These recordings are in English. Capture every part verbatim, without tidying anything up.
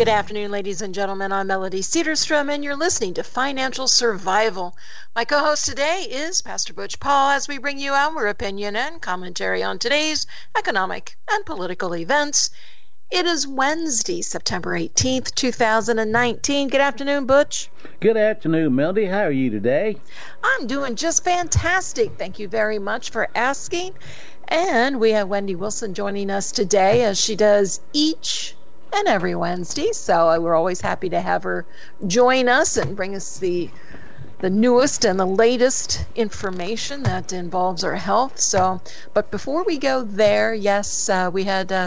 Good afternoon, ladies and gentlemen. I'm Melody Cedarstrom, and you're listening to Financial Survival. My co-host today is Pastor Butch Paul, as we bring you our opinion and commentary on today's economic and political events. It is Wednesday, September eighteenth, two thousand nineteen. Good afternoon, Butch. Good afternoon, Melody. How are you today? I'm doing just fantastic. Thank you very much for asking. And we have Wendy Wilson joining us today, as she does each and every Wednesday. So uh, we're always happy to have her join us and bring us the the newest and the latest information that involves our health. So, but before we go there, yes, uh, we had uh,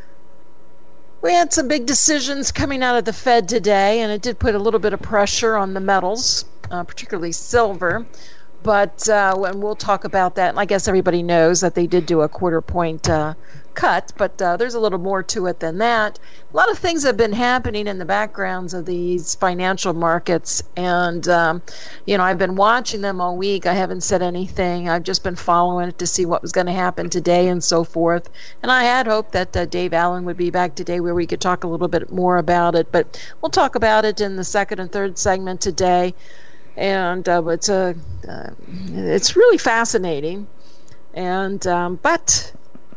we had some big decisions coming out of the Fed today, and it did put a little bit of pressure on the metals, uh, particularly silver. But uh, when we'll talk about that, and I guess everybody knows that they did do a quarter point uh, cut, but uh, there's a little more to it than that. A lot of things have been happening in the backgrounds of these financial markets, and um, you know, I've been watching them all week. I haven't said anything. I've just been following it to see what was going to happen today and so forth. And I had hoped that uh, Dave Allen would be back today where we could talk a little bit more about it, but we'll talk about it in the second and third segment today. And uh, it's a, uh, it's really fascinating. And um, but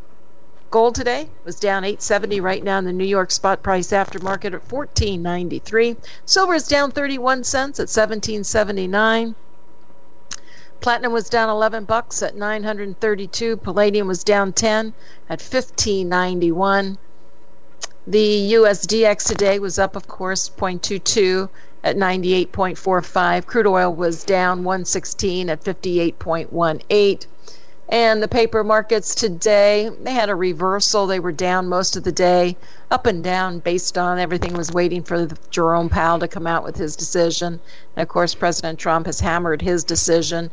gold today was down eight seventy right now in the New York spot price aftermarket at fourteen ninety-three. Silver is down thirty-one cents at seventeen seventy-nine. Platinum was down eleven bucks at nine hundred thirty-two. Palladium was down ten at fifteen ninety-one. The U S D X today was up, of course, zero point two two at ninety-eight point four five. Crude oil was down one sixteen at fifty-eight point one eight. And the paper markets today, they had a reversal. They were down most of the day, up and down based on everything was waiting for the Jerome Powell to come out with his decision. And of course, President Trump has hammered his decision.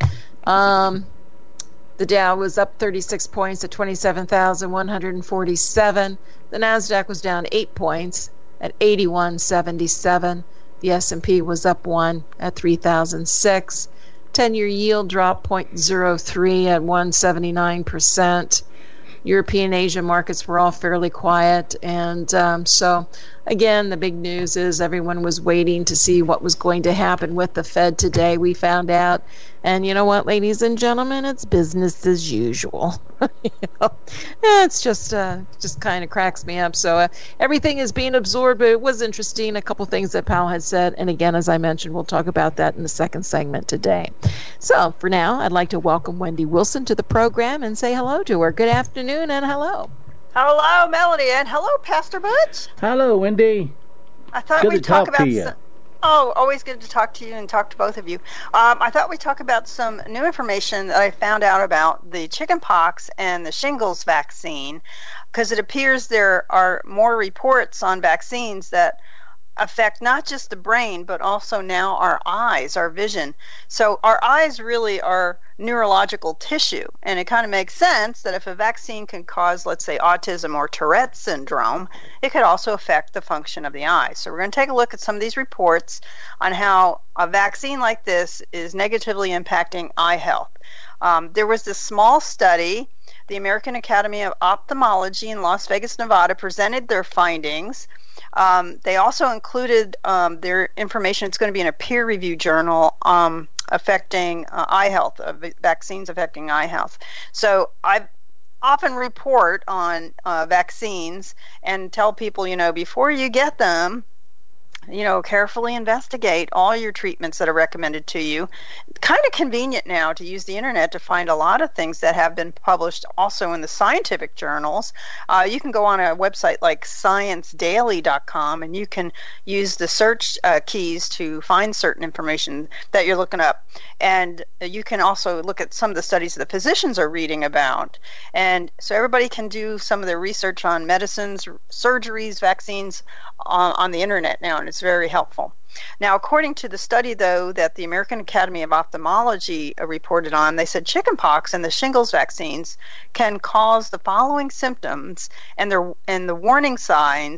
Um, the Dow was up thirty-six points at twenty-seven thousand one hundred forty-seven. The Nasdaq was down eight points at eighty-one seventy-seven. The S and P was up one at three thousand six. ten-year yield dropped zero point zero three at one seventy-nine percent. European Asia markets were all fairly quiet. And um, so, again, the big news is everyone was waiting to see what was going to happen with the Fed today. We found out. And you know what, ladies and gentlemen? It's business as usual. you know? It's just uh, just kind of cracks me up. So uh, everything is being absorbed, but it was interesting. A couple things that Powell had said. And again, as I mentioned, we'll talk about that in the second segment today. So for now, I'd like to welcome Wendy Wilson to the program and say hello to her. Good afternoon and hello. Hello, Melody, and hello, Pastor Butch. Hello, Wendy. I thought Good we'd to talk, talk about to you. Some, oh, always good to talk to you and talk to both of you. Um, I thought we'd talk about some new information that I found out about the chickenpox and the shingles vaccine, because it appears there are more reports on vaccines that affect not just the brain, but also now our eyes, our vision. So our eyes really are neurological tissue, and it kind of makes sense that if a vaccine can cause, let's say, autism or Tourette's syndrome, it could also affect the function of the eye. So we're going to take a look at some of these reports on how a vaccine like this is negatively impacting eye health. Um, there was this small study. The American Academy of Ophthalmology in Las Vegas, Nevada presented their findings. Um, they also included um, their information. It's going to be in a peer-reviewed journal um, affecting uh, eye health, uh, vaccines affecting eye health. So I often report on uh, vaccines and tell people, you know, before you get them, you know, carefully investigate all your treatments that are recommended to you. Kind of convenient now to use the internet to find a lot of things that have been published also in the scientific journals. Uh, you can go on a website like science daily dot com and you can use the search uh, keys to find certain information that you're looking up. And you can also look at some of the studies that the physicians are reading about. And so everybody can do some of their research on medicines, surgeries, vaccines on, on the internet now, and it's very helpful. Now, according to the study, though, that the American Academy of Ophthalmology uh, reported on, they said chickenpox and the shingles vaccines can cause the following symptoms, and, their, and the warning signs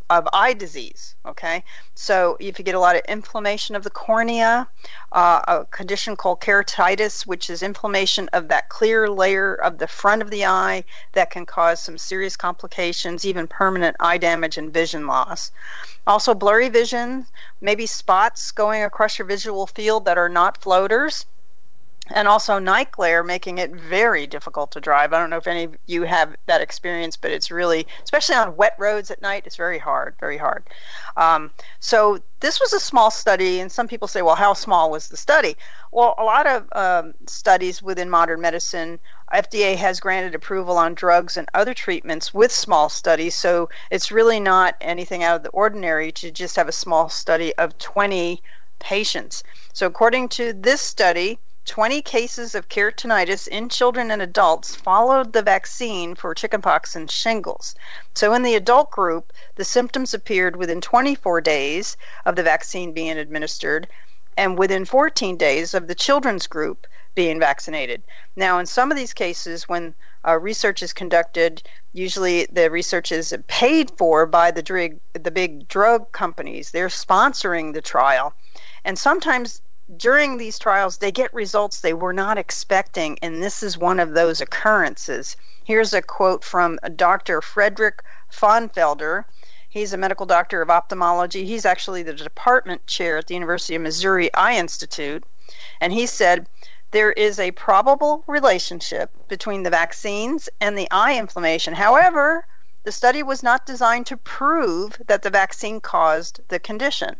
of eye disease. Okay, so if you get a lot of inflammation of the cornea, uh, a condition called keratitis, which is inflammation of that clear layer of the front of the eye that can cause some serious complications, even permanent eye damage and vision loss. Also blurry vision, maybe spots going across your visual field that are not floaters. And also night glare, making it very difficult to drive. I don't know if any of you have that experience, but it's really, especially on wet roads at night, it's very hard, very hard. Um, so this was a small study, and some people say, well, how small was the study? Well, a lot of um, studies within modern medicine, F D A has granted approval on drugs and other treatments with small studies, so it's really not anything out of the ordinary to just have a small study of twenty patients. So according to this study, twenty cases of keratinitis in children and adults followed the vaccine for chickenpox and shingles. So in the adult group, the symptoms appeared within twenty-four days of the vaccine being administered and within fourteen days of the children's group being vaccinated. Now, in some of these cases, when uh, research is conducted, usually the research is paid for by the, drug, the big drug companies. They're sponsoring the trial. And sometimes during these trials, they get results they were not expecting, and this is one of those occurrences. Here's a quote from Doctor Frederick Fonfelder. He's a medical doctor of ophthalmology. He's actually the department chair at the University of Missouri Eye Institute, and he said, there is a probable relationship between the vaccines and the eye inflammation. However, the study was not designed to prove that the vaccine caused the condition.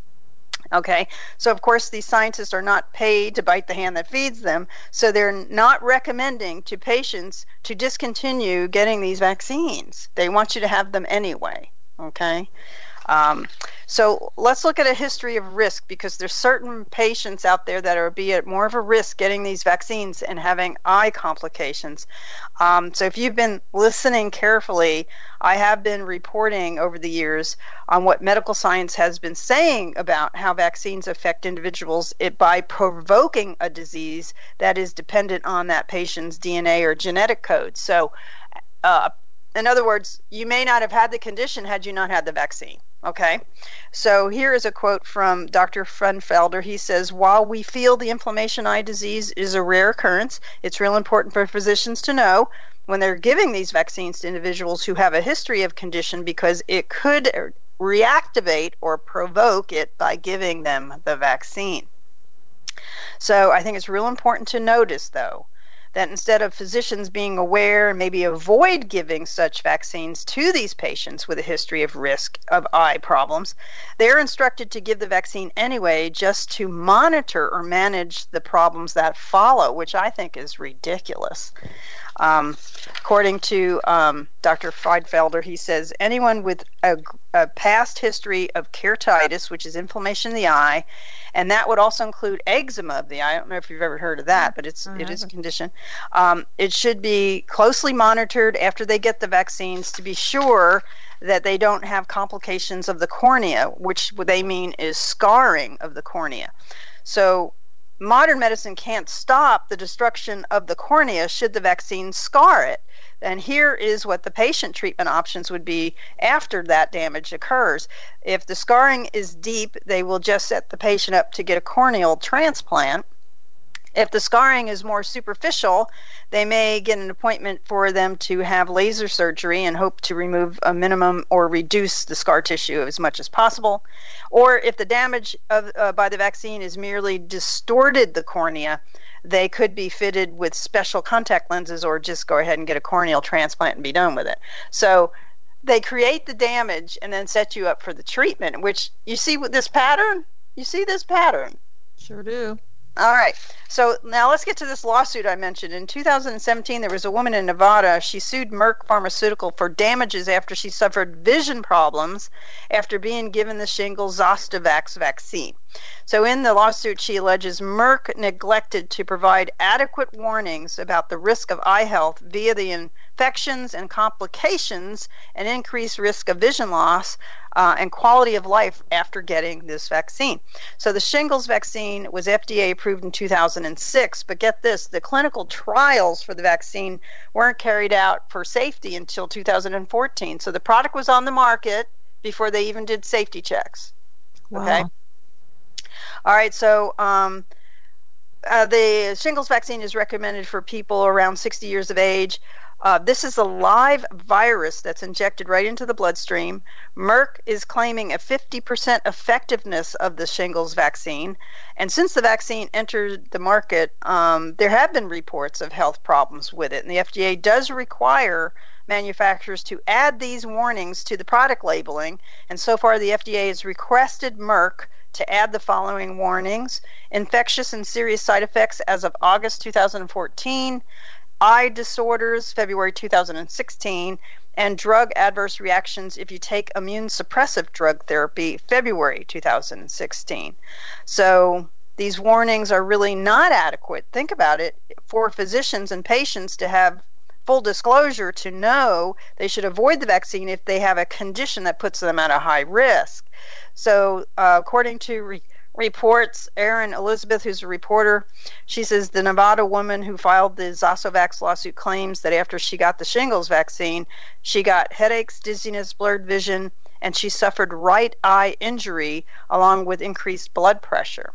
Okay, so of course these scientists are not paid to bite the hand that feeds them, so they're not recommending to patients to discontinue getting these vaccines. They want you to have them anyway. Okay, um, so let's look at a history of risk, because there's certain patients out there that are be at more of a risk getting these vaccines and having eye complications. Um, so if you've been listening carefully, I have been reporting over the years on what medical science has been saying about how vaccines affect individuals it, by provoking a disease that is dependent on that patient's D N A or genetic code. So uh, in other words, you may not have had the condition had you not had the vaccine. Okay, so here is a quote from Doctor Funfelder. He says, while we feel the inflammation eye disease is a rare occurrence, it's real important for physicians to know when they're giving these vaccines to individuals who have a history of condition, because it could reactivate or provoke it by giving them the vaccine. So I think it's real important to notice, though, that instead of physicians being aware and maybe avoid giving such vaccines to these patients with a history of risk of eye problems, they're instructed to give the vaccine anyway, just to monitor or manage the problems that follow, which I think is ridiculous. Um, according to um, Doctor Friedfelder, he says anyone with a, a past history of keratitis, which is inflammation of the eye, and that would also include eczema of the eye. I don't know if you've ever heard of that, but it's it is a condition. Um, it should be closely monitored after they get the vaccines to be sure that they don't have complications of the cornea, which what they mean is scarring of the cornea. So modern medicine can't stop the destruction of the cornea should the vaccine scar it. And here is what the patient treatment options would be after that damage occurs. If the scarring is deep, they will just set the patient up to get a corneal transplant. If the scarring is more superficial, they may get an appointment for them to have laser surgery and hope to remove a minimum or reduce the scar tissue as much as possible. Or if the damage of, uh, by the vaccine is merely distorted the cornea, they could be fitted with special contact lenses or just go ahead and get a corneal transplant and be done with it. So they create the damage and then set you up for the treatment, which you see with this pattern? You see this pattern? Sure do. All right. So now let's get to this lawsuit I mentioned. In two thousand seventeen, there was a woman in Nevada. She sued Merck Pharmaceutical for damages after she suffered vision problems after being given the shingles Zostavax vaccine. So in the lawsuit, she alleges Merck neglected to provide adequate warnings about the risk of eye health via the infections and complications and increased risk of vision loss uh, and quality of life after getting this vaccine. So the shingles vaccine was F D A approved in two thousand six, but get this, the clinical trials for the vaccine weren't carried out for safety until two thousand fourteen. So the product was on the market before they even did safety checks. Wow. Okay. All right. So um, uh, the shingles vaccine is recommended for people around sixty years of age. Uh, this is a live virus that's injected right into the bloodstream. Merck is claiming a fifty percent effectiveness of the shingles vaccine. And since the vaccine entered the market, um, there have been reports of health problems with it. And the F D A does require manufacturers to add these warnings to the product labeling. And so far, the F D A has requested Merck to add the following warnings: infectious and serious side effects as of August two thousand fourteen, eye disorders February two thousand sixteen, and drug adverse reactions if you take immune suppressive drug therapy February two thousand sixteen. So these warnings are really not adequate. Think about it, for physicians and patients to have full disclosure to know they should avoid the vaccine if they have a condition that puts them at a high risk. So uh, according to re- reports, Erin Elizabeth, who's a reporter, she says the Nevada woman who filed the Zostavax lawsuit claims that after she got the shingles vaccine, she got headaches, dizziness, blurred vision, and she suffered right eye injury along with increased blood pressure.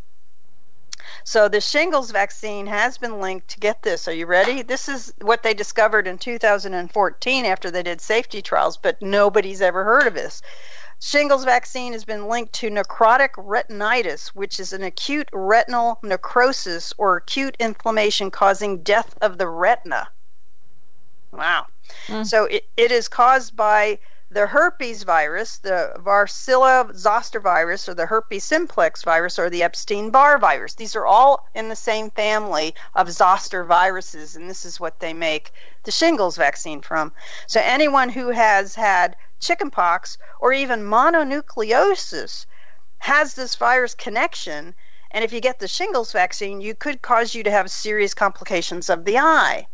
So the shingles vaccine has been linked to, get this, are you ready? This is what they discovered in two thousand fourteen after they did safety trials, but nobody's ever heard of this. Shingles vaccine has been linked to necrotic retinitis, which is an acute retinal necrosis or acute inflammation causing death of the retina. Wow. Mm. So it, it is caused by the herpes virus, the Varicella zoster virus, or the herpes simplex virus, or the Epstein-Barr virus. These are all in the same family of zoster viruses, and this is what they make the shingles vaccine from. So anyone who has had chickenpox or even mononucleosis has this virus connection, and if you get the shingles vaccine, you could cause you to have serious complications of the eye.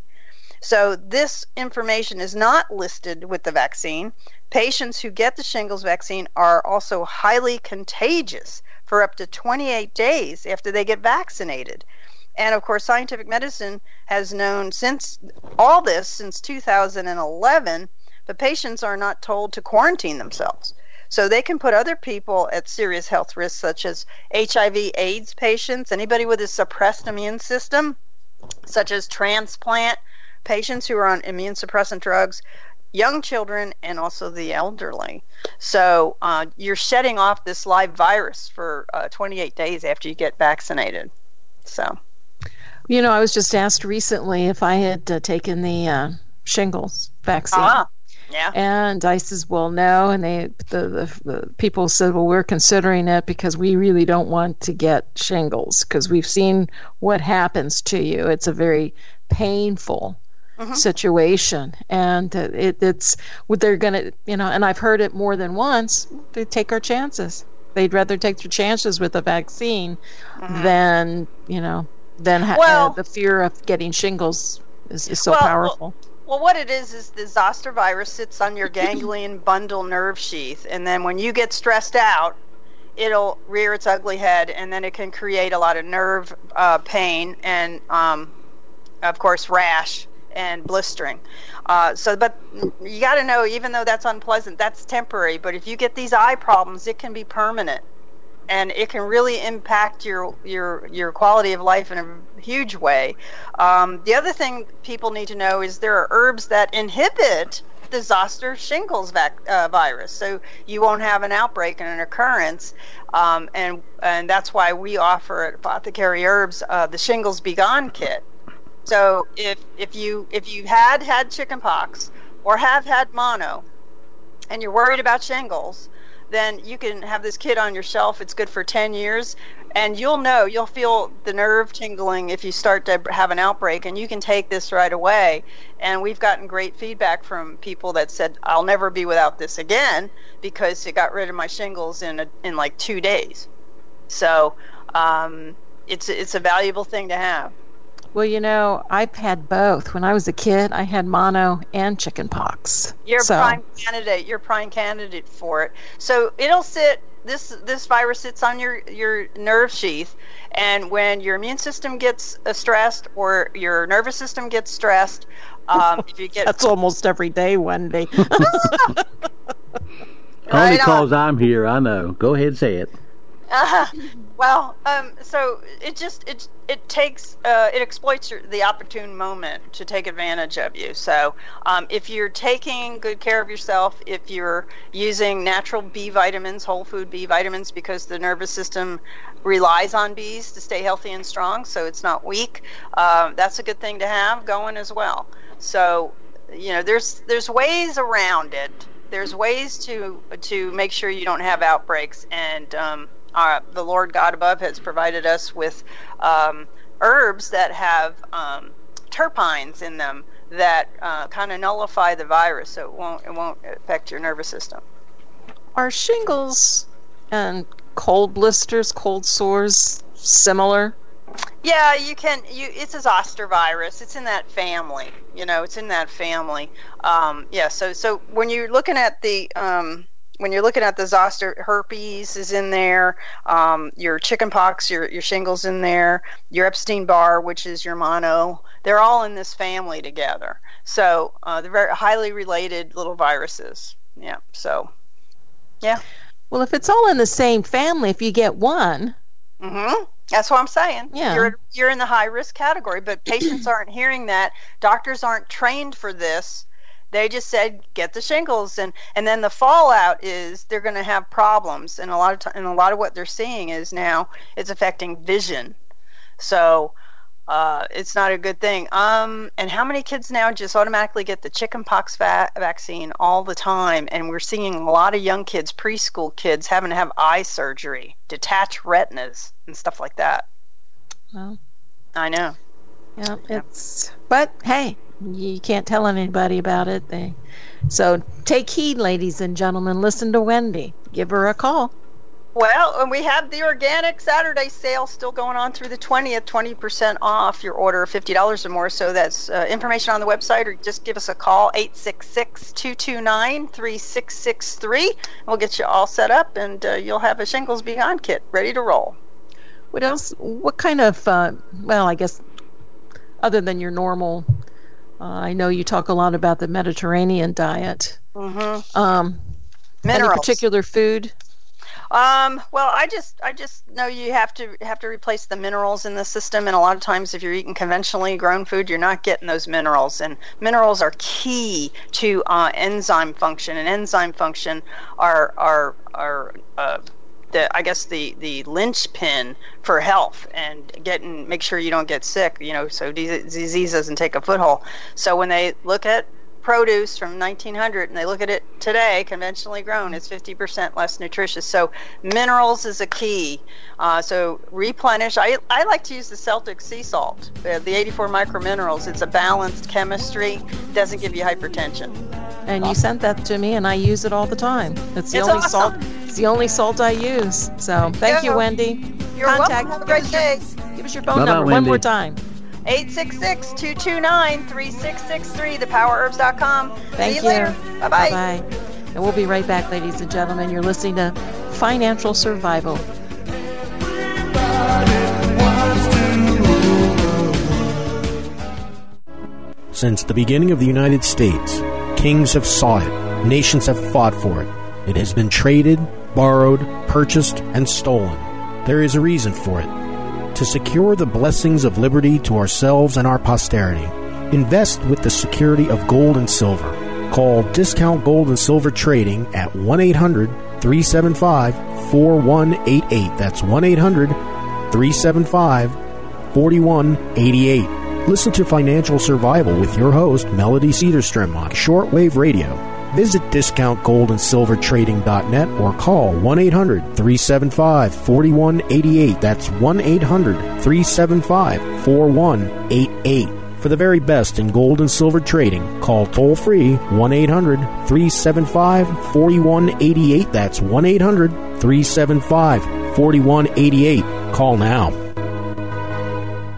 So this information is not listed with the vaccine. Patients who get the shingles vaccine are also highly contagious for up to twenty-eight days after they get vaccinated. And of course, scientific medicine has known since all this since two thousand eleven, but patients are not told to quarantine themselves. So they can put other people at serious health risks, such as H I V AIDS patients, anybody with a suppressed immune system, such as transplant patients who are on immune suppressant drugs, young children, and also the elderly. So uh, you're shedding off this live virus for uh, twenty-eight days after you get vaccinated. So, you know, I was just asked recently if I had uh, taken the uh, shingles vaccine. Ah, yeah. And I says, well, no. And they, the, the, the people said, well, we're considering it because we really don't want to get shingles because we've seen what happens to you. It's a very painful Mm-hmm. situation, and uh, it, it's what they're gonna, you know, and I've heard it more than once. They take our chances. They'd rather take their chances with a vaccine mm-hmm. than, you know, than ha- well, uh, the fear of getting shingles is, is so well, powerful. Well, well, what it is is the zoster virus sits on your ganglion bundle nerve sheath, and then when you get stressed out, it'll rear its ugly head, and then it can create a lot of nerve uh, pain and, um, of course, rash and blistering. Uh, so, but you got to know, even though that's unpleasant, that's temporary. But if you get these eye problems, it can be permanent, and it can really impact your your your quality of life in a huge way. Um, the other thing people need to know is there are herbs that inhibit the zoster shingles vac- uh, virus, so you won't have an outbreak and an occurrence. Um, and and that's why we offer at Apothecary Herbs uh, the Shingles Be Gone kit. So if if you if you had had chickenpox or have had mono, and you're worried about shingles, then you can have this kit on your shelf. It's good for ten years, and you'll know, you'll feel the nerve tingling if you start to have an outbreak, and you can take this right away. And we've gotten great feedback from people that said, I'll never be without this again because it got rid of my shingles in a, in like two days. So um, it's it's a valuable thing to have. Well, you know, I've had both. When I was a kid, I had mono and chickenpox. You're so. a prime candidate. You're a prime candidate for it. So it'll sit. This this virus sits on your your nerve sheath, and when your immune system gets uh, stressed or your nervous system gets stressed, um, if you get that's almost every day, Wendy. Only Right cause on. I'm here, I know. Go ahead and say it. Uh, well, um, so it just it it takes uh, it exploits your, the opportune moment to take advantage of you. So um, if you're taking good care of yourself, if you're using natural B vitamins, whole food B vitamins, because the nervous system relies on bees to stay healthy and strong, so it's not weak. Uh, that's a good thing to have going as well. So you know, there's there's ways around it. There's ways to to make sure you don't have outbreaks, and um, our, the Lord God above has provided us with um, herbs that have um, terpenes in them that uh, kind of nullify the virus, so it won't it won't affect your nervous system. Are shingles and cold blisters, cold sores similar? Yeah, you can. You it's a zoster virus. It's in that family. You know, it's in that family. Um, yeah. So so when you're looking at the um, when you're looking at the zoster, herpes is in there. Um, your chickenpox, your your shingles in there. Your Epstein-Barr, which is your mono. They're all in this family together. So uh, they're very highly related little viruses. Yeah. So yeah. Well, if it's all in the same family, if you get one. Mm-hmm. That's what I'm saying. Yeah. You're you're in the high risk category, but patients aren't hearing that. Doctors aren't trained for this. They just said get the shingles, and, and then the fallout is they're going to have problems, and a lot of t- and a lot of what they're seeing is now it's affecting vision. So uh, it's not a good thing. Um, and how many kids now just automatically get the chickenpox va- vaccine all the time? And we're seeing a lot of young kids, preschool kids, having to have eye surgery, detach retinas, and stuff like that. Well, I know. yeah, it's. But hey, you can't tell anybody about it. They, so take heed, ladies and gentlemen. Listen to Wendy. Give her a call. Well, and we have the organic Saturday sale still going on through the twentieth, twenty percent off your order of fifty dollars or more. So that's uh, information on the website, or just give us a call, eight six six, two two nine, three six six three. We'll get you all set up, and uh, you'll have a Shingles Beyond kit ready to roll. What else? What kind of, uh, well, I guess, other than your normal, uh, I know you talk a lot about the Mediterranean diet. Mm-hmm. Um, any Minerals. particular food? Um, well, I just I just know you have to have to replace the minerals in the system, and a lot of times if you're eating conventionally grown food, you're not getting those minerals, and minerals are key to uh, enzyme function, and enzyme function are are are uh, the I guess the the linchpin for health and getting make sure you don't get sick, you know, so disease doesn't take a foothold. So when they look at produce from nineteen hundred and they look at it today, conventionally grown, it's fifty percent less nutritious. So minerals is a key. Uh, so replenish. I, I like to use the Celtic sea salt, uh, the eighty-four microminerals. It's a balanced chemistry, doesn't give you hypertension. And you sent that to me, and I use it all the time. It's the It's only awesome. salt. It's the only salt I use. So thank you, go. Wendy. You're Contact. welcome. Have a great give, day. us your, give us your phone Bye-bye, number one Wendy. more time. eight six six, two two nine, three six six three, the power herbs dot com. Thank See you. you later. Bye-bye. Bye-bye. And we'll be right back, ladies and gentlemen. You're listening to Financial Survival. Since the beginning of the United States, kings have sought it, nations have fought for it. It has been traded, borrowed, purchased, and stolen. There is a reason for it. To secure the blessings of liberty to ourselves and our posterity, invest with the security of gold and silver. Call Discount Gold and Silver Trading at one eight hundred, three seven five, four one eight eight. That's one eight hundred, three seven five, four one eight eight. Listen to Financial Survival with your host, Melody Cedarstrom, on shortwave radio. Visit discount gold and silver trading dot net or call one eight hundred, three seven five, four one eight eight. That's one eight hundred, three seven five, four one eight eight. For the very best in gold and silver trading, call toll-free one eight hundred, three seven five, four one eight eight. That's one eight hundred, three seven five, four one eight eight. Call now.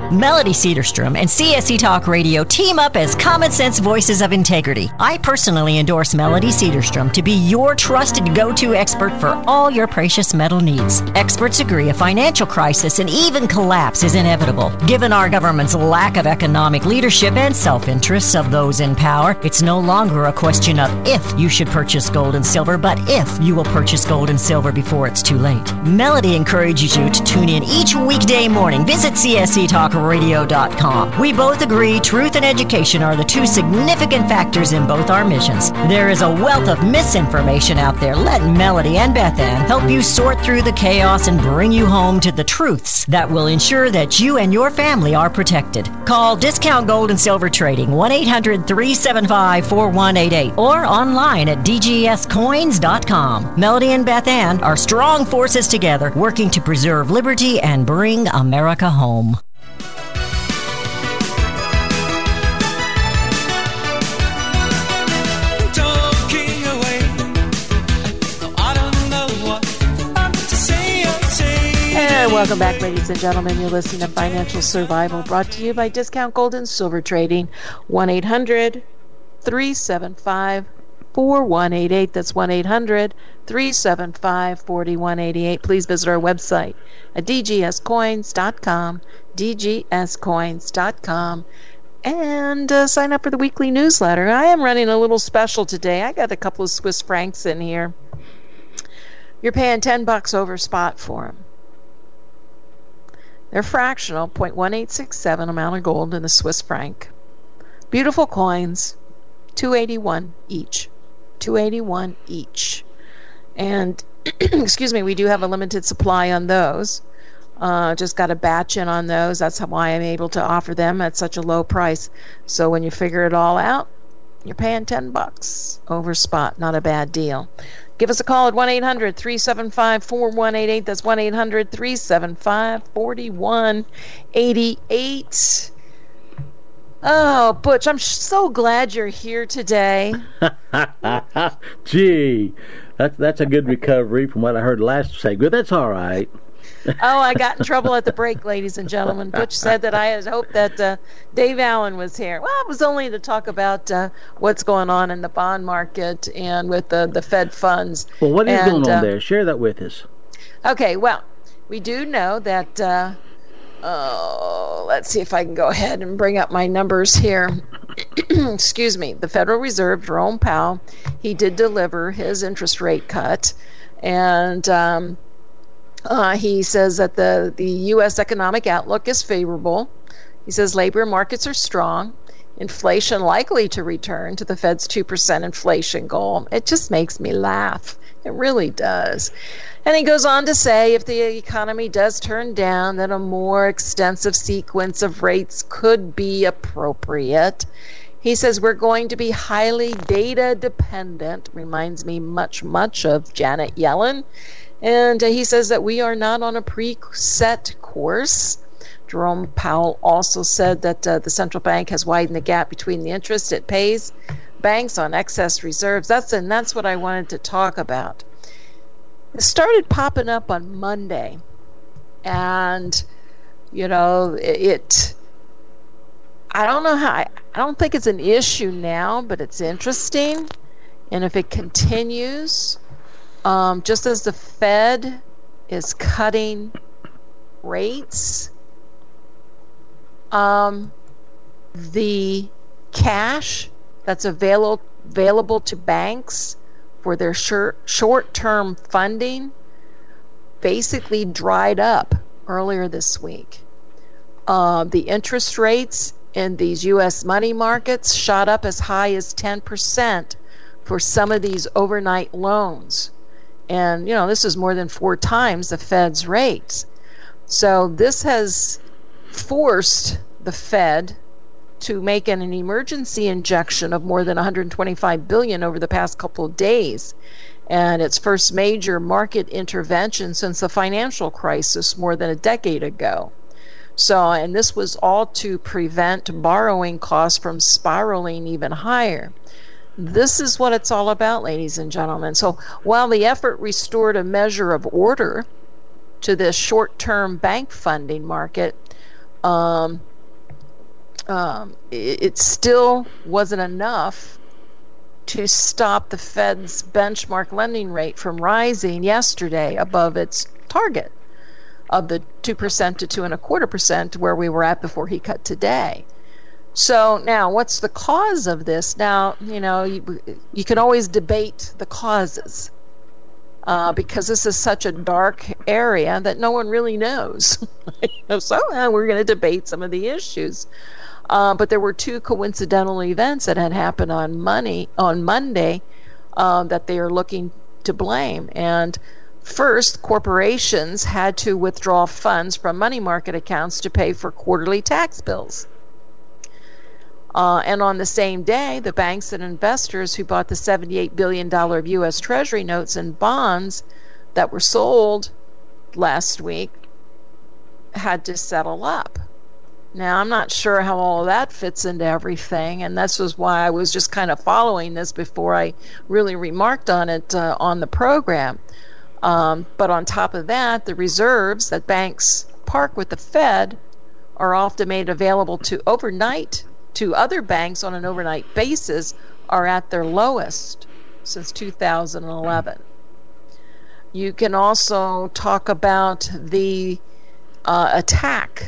Melody Cedarstrom and C S E Talk Radio team up as common sense voices of integrity. I personally endorse Melody Cedarstrom to be your trusted go-to expert for all your precious metal needs. Experts agree a financial crisis and even collapse is inevitable. Given our government's lack of economic leadership and self-interests of those in power, it's no longer a question of if you should purchase gold and silver, but if you will purchase gold and silver before it's too late. Melody encourages you to tune in each weekday morning. Visit C S E Talk radio dot com. We both agree truth and education are the two significant factors in both our missions. There is a wealth of misinformation out there. Let Melody and Beth Ann help you sort through the chaos and bring you home to the truths that will ensure that you and your family are protected. Call Discount Gold and Silver Trading, one eight hundred three seven five four one eight eight, or online at d g s coins dot com. Melody and Beth Ann are strong forces together, working to preserve liberty and bring America home. And welcome back, ladies and gentlemen. You're listening to Financial Survival, brought to you by Discount Gold and Silver Trading, one eight hundred three seven five four one eight eight. That's one eight hundred three seven five four one eight eight. Please visit our website at d g s coins dot com, d g s coins dot com, and uh, sign up for the weekly newsletter. I am running a little special today. I got a couple of Swiss francs in here. You're paying ten bucks over spot for them. They're fractional, zero point one eight six seven amount of gold in the Swiss franc. Beautiful coins, two eighty-one each. two eighty-one each. And, excuse me, we do have a limited supply on those. Uh, just got a batch in on those. That's why I'm able to offer them at such a low price. So when you figure it all out, you're paying ten bucks over spot. Not a bad deal. Give us a call at one eight hundred three seven five four one eight eight. That's one eight hundred three seven five four one eight eight. Oh, Butch, I'm so glad you're here today. Gee, that's, that's a good recovery from what I heard last segment. That's all right. Oh, I got in trouble at the break, ladies and gentlemen. Butch said that I had hoped that uh, Dave Allen was here. Well, it was only to talk about uh, what's going on in the bond market and with the, the Fed funds. Well, what is and, going on uh, there? Share that with us. Okay, well, we do know that, uh, uh, let's see if I can go ahead and bring up my numbers here. Excuse me. The Federal Reserve, Jerome Powell, he did deliver his interest rate cut, and um, Uh, he says that the, the U S economic outlook is favorable. He says labor markets are strong. Inflation likely to return to the Fed's two percent inflation goal. It just makes me laugh. It really does. And he goes on to say if the economy does turn down, then a more extensive sequence of rates could be appropriate. He says we're going to be highly data dependent. Reminds me much, much of Janet Yellen. And uh, he says that we are not on a preset course. Jerome Powell also said that uh, the central bank has widened the gap between the interest it pays banks on excess reserves. That's and that's what I wanted to talk about. It started popping up on Monday, and you know it. it I don't know how. I, I don't think it's an issue now, but it's interesting, and if it continues. Um, just as the Fed is cutting rates, um, the cash that's available available to banks for their short, short-term funding basically dried up earlier this week. Uh, the interest rates in these U S money markets shot up as high as ten percent for some of these overnight loans. And, you know, this is more than four times the Fed's rates. So this has forced the Fed to make an, an emergency injection of more than one hundred twenty-five billion dollars over the past couple of days. And its first major market intervention since the financial crisis more than a decade ago. So, and this was all to prevent borrowing costs from spiraling even higher. This is what it's all about, ladies and gentlemen. So while the effort restored a measure of order to this short-term bank funding market, um, um, it, it still wasn't enough to stop the Fed's benchmark lending rate from rising yesterday above its target of the two percent to two and a quarter percent where we were at before he cut today. So now what's the cause of this? Now, you know, you, you can always debate the causes uh, because this is such a dark area that no one really knows. So uh, we're going to debate some of the issues. Uh, but there were two coincidental events that had happened on money on Monday uh, that they are looking to blame. And first, corporations had to withdraw funds from money market accounts to pay for quarterly tax bills. Uh, and on the same day, the banks and investors who bought the seventy-eight billion dollars of U S Treasury notes and bonds that were sold last week had to settle up. Now, I'm not sure how all of that fits into everything, and this was why I was just kind of following this before I really remarked on it uh, on the program. Um, but on top of that, the reserves that banks park with the Fed are often made available to overnight to other banks on an overnight basis are at their lowest since two thousand eleven. You can also talk about the uh, attack.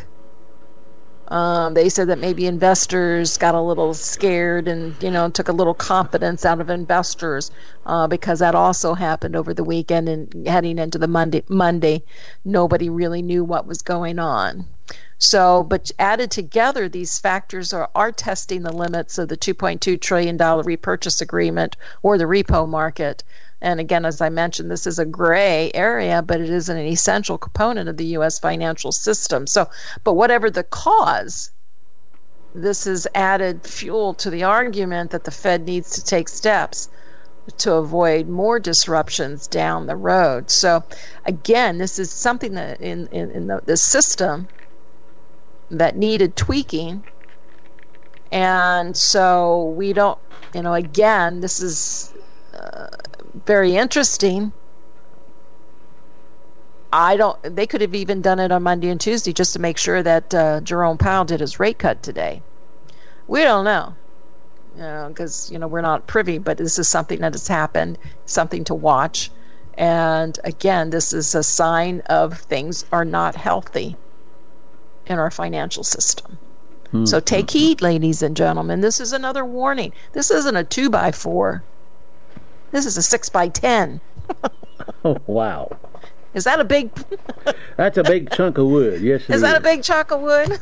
Um, they said that maybe investors got a little scared and, you know, took a little confidence out of investors uh, because that also happened over the weekend and heading into the Monday. Monday, nobody really knew what was going on. So, but added together, these factors are, are testing the limits of the two point two trillion dollars repurchase agreement or the repo market. And again, as I mentioned, this is a gray area, but it is an essential component of the U S financial system. So, but whatever the cause, this has added fuel to the argument that the Fed needs to take steps to avoid more disruptions down the road. So, again, this is something that in, in, in the, the system that needed tweaking. And so we don't, you know, again, this is uh, very interesting. I don't, they could have even done it on Monday and Tuesday just to make sure that uh, Jerome Powell did his rate cut today. We don't know, you know, because, you know, we're not privy, but this is something that has happened, something to watch. And again, this is a sign of things are not healthy in our financial system. Hmm. So take heed, ladies and gentlemen. This is another warning. This isn't a two by four. This is a six by ten. Oh, wow. Is that a big... That's a big chunk of wood. Yes, it is. Is that a big chunk of wood?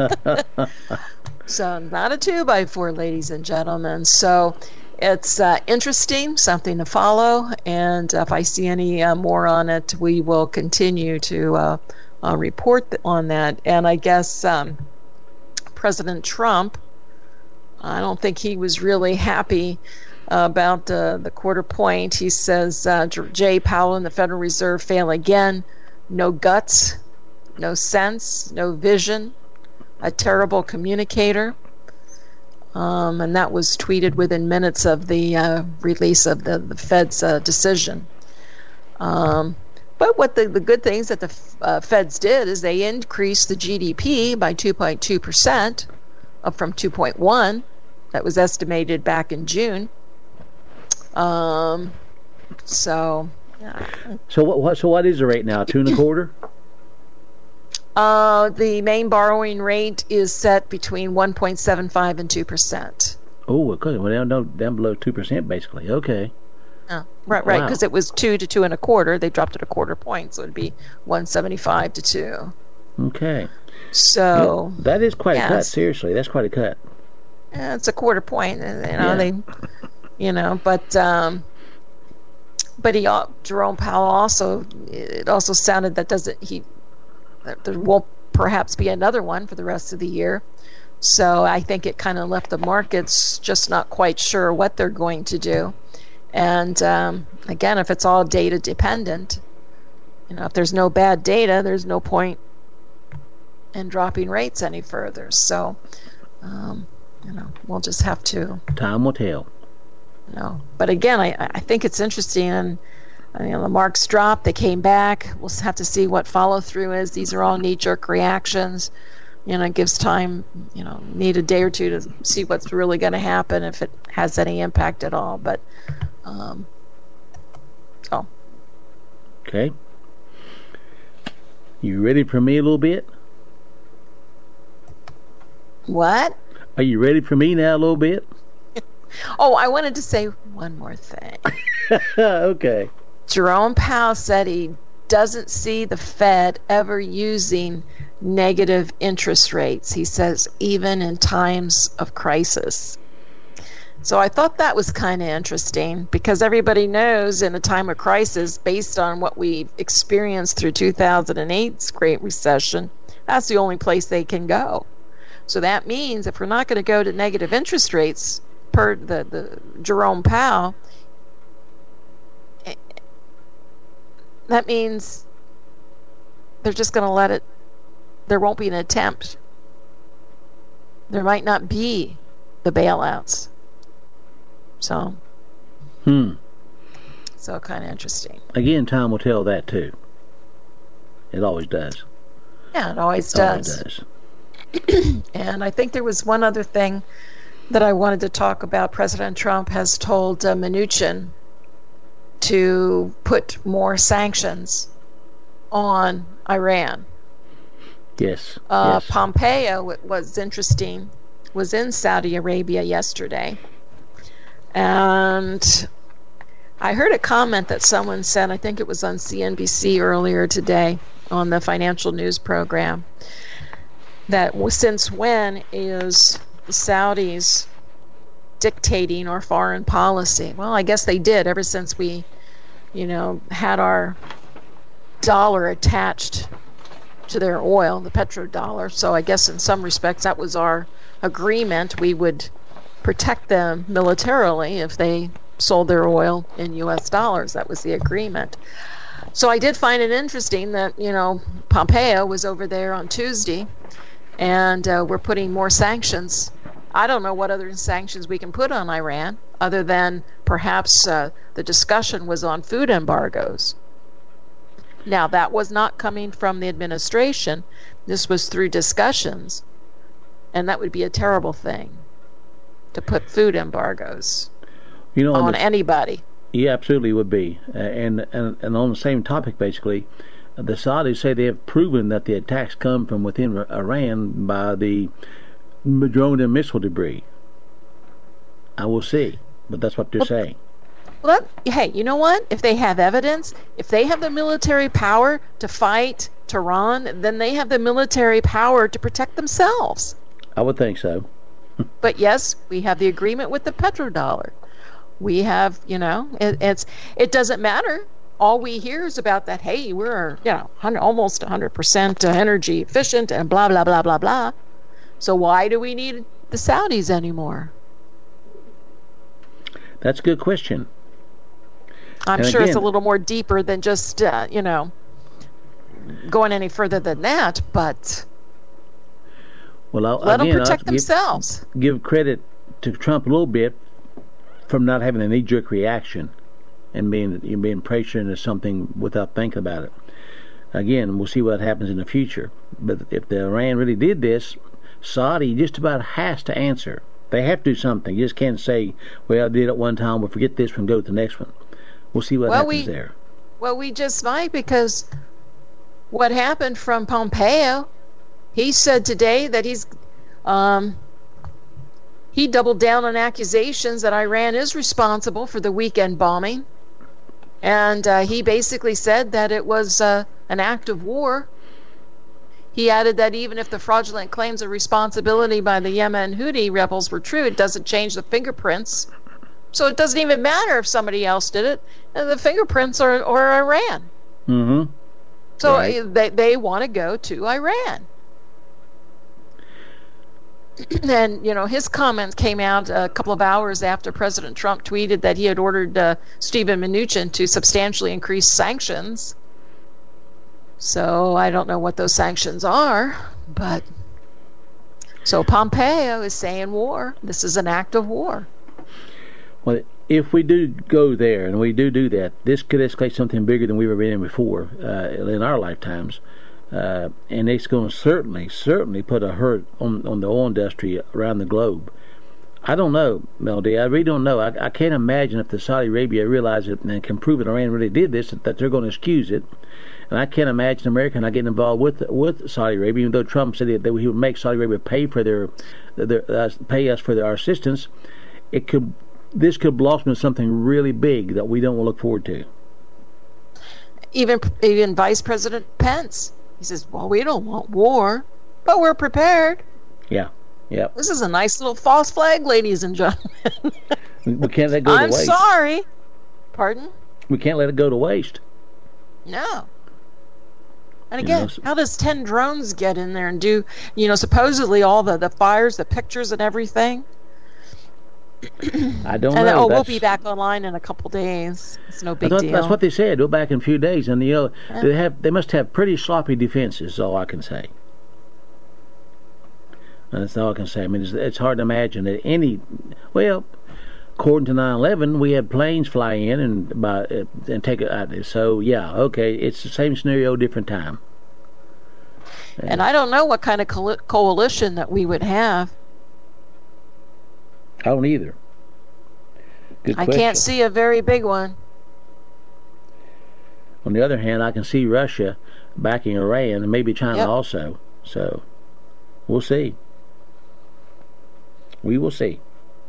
So not a two by four, ladies and gentlemen. So it's uh, interesting, something to follow. And if I see any uh, more on it, we will continue to uh, uh, report on that. And I guess um, President Trump, I don't think he was really happy about uh, the quarter point. He says uh, Jay Powell and the Federal Reserve fail again. No guts, no sense, no vision, a terrible communicator. Um, and that was tweeted within minutes of the uh, release of the, the Fed's uh, decision. Um, but what the, the good things that the uh, Feds did is they increased the G D P by two point two percent, up from two point one that was estimated back in June. Um, so, yeah. So what, what? So what is the rate now? Two and a quarter. Uh, the main borrowing rate is set between one point seven five and two percent. Oh, okay. Well, down down, down below two percent, basically. Okay. Oh, right, right. Because Wow. it was two to two and a quarter. They dropped it a quarter point, so it'd be one seventy five to two. Okay. So Yeah, that is quite a cut. yes. Seriously, that's quite a cut. eh, it's a quarter point, and you know Yeah. they, you know, but um, but he al- Jerome Powell also it also sounded that doesn't he that there will perhaps be another one for the rest of the year. So I think it kind of left the markets just not quite sure what they're going to do. And um, again, if it's all data dependent, you know, if there's no bad data, there's no point in dropping rates any further. So, um, you know, we'll just have to, Time will tell. you know. But again, I, I think it's interesting. And I mean, the marks dropped, they came back. We'll have to see what follow through is. These are all knee-jerk reactions. you know, it gives time, you know, need a day or two to see what's really going to happen, if it has any impact at all. But, um, oh. Okay. You ready for me a little bit? What? Are you ready for me now a little bit? Oh, I wanted to say one more thing. Okay. Jerome Powell said he doesn't see the Fed ever using negative interest rates. He says even in times of crisis. So I thought that was kind of interesting, because everybody knows in a time of crisis, based on what we experienced through two thousand eight's Great Recession, that's the only place they can go. So that means if we're not going to go to negative interest rates, per the, the Jerome Powell, that means they're just going to let it, there won't be an attempt. There might not be the bailouts. So, hmm. So kind of interesting. Again, time will tell that too. It always does. Yeah, it always It does. always does. And I think there was one other thing that I wanted to talk about. President Trump has told uh, Mnuchin to put more sanctions on Iran. Yes. Uh, yes. Pompeo, it was interesting, was in Saudi Arabia yesterday. And I heard a comment that someone said, I think it was on C N B C earlier today on the financial news program, that since when is the Saudis dictating our foreign policy? Well, I guess they did ever since we, you know, had our dollar attached to their oil, the petrodollar. So I guess in some respects that was our agreement. We would protect them militarily if they sold their oil in U S dollars. That was the agreement. So I did find it interesting that, you know, Pompeo was over there on Tuesday, and uh, we're putting more sanctions. I don't know what other sanctions we can put on Iran, other than perhaps uh, the discussion was on food embargoes. Now, that was not coming from the administration. This was through discussions, and that would be a terrible thing, to put food embargoes you know, on, on the, anybody. Yeah, absolutely would be. Uh, and, and and on the same topic, basically, the Saudis say they have proven that the attacks come from within Iran by the drone and missile debris. I will see, but that's what they're well, saying. Well, that, hey, you know what? If they have evidence, if they have the military power to fight Tehran, then they have the military power to protect themselves. I would think so. But yes, we have the agreement with the petrodollar. We have, you know, it, it's it doesn't matter. All we hear is about that, hey, we're, you know, almost one hundred percent energy efficient and blah, blah, blah, blah, blah. So why do we need the Saudis anymore? That's a good question. I'm and sure again, it's a little more deeper than just, uh, you know, going any further than that, but well, I'll, let again, them protect I'll themselves. Give, give credit to Trump a little bit from not having a knee-jerk reaction and being being pressured into something without thinking about it. Again, we'll see what happens in the future. But if the Iran really did this, Saudi just about has to answer. They have to do something. You just can't say, well, I did it one time, we'll forget this one, go to the next one. We'll see what well, happens we, there. Well, we just might, because what happened from Pompeo, he said today that he's um, he doubled down on accusations that Iran is responsible for the weekend bombing. And uh, he basically said that it was uh, an act of war. He added that even if the fraudulent claims of responsibility by the Yemen Houthi rebels were true, it doesn't change the fingerprints. So it doesn't even matter if somebody else did it. And the fingerprints are, are Iran. Mm-hmm. So right. they, they want to go to Iran. And, you know, his comments came out a couple of hours after President Trump tweeted that he had ordered uh, Stephen Mnuchin to substantially increase sanctions. So I don't know what those sanctions are, but so Pompeo is saying war. This is an act of war. Well, if we do go there and we do do that, this could escalate something bigger than we've ever been in before uh, in our lifetimes. uh, and it's going to certainly, certainly put a hurt on on the oil industry around the globe. I don't know, Melody. I really don't know. I, I can't imagine if the Saudi Arabia realizes it and can prove that Iran really did this, that they're going to excuse it. And I can't imagine America not getting involved with with Saudi Arabia, even though Trump said that he would make Saudi Arabia pay for their, their uh, pay us for their, our assistance. It could, this could blossom into something really big that we don't want to look forward to. Even even Vice President Pence, he says, "Well, we don't want war, but we're prepared." Yeah. Yep. This is a nice little false flag, ladies and gentlemen. We can't let it go I'm to waste. I'm sorry. Pardon? We can't let it go to waste. No. And again, You know, so- how does ten drones get in there and do, you know, supposedly all the, the fires, the pictures and everything? I don't and know. oh, we'll That's- be back online in a couple days. It's no I big thought deal. that's what they said. Go back in a few days, and you know Yeah. they have they must have pretty sloppy defenses. Is all I can say. And that's all I can say. I mean, it's, it's hard to imagine that any. Well, according to nine eleven, we had planes fly in and by uh, and take it out. So yeah, okay, it's the same scenario, different time. And I don't know what kind of coal- coalition that we would have. I don't either. Good I question. can't see a very big one. On the other hand, I can see Russia backing Iran and maybe China Yep. also. So we'll see. We will see.